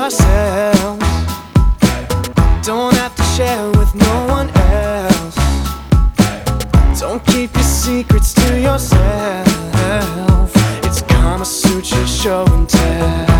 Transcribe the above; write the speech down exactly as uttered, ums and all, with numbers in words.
ourselves. Don't have to share with no one else. Don't keep your secrets to yourself. It's Kama Sutra show and tell.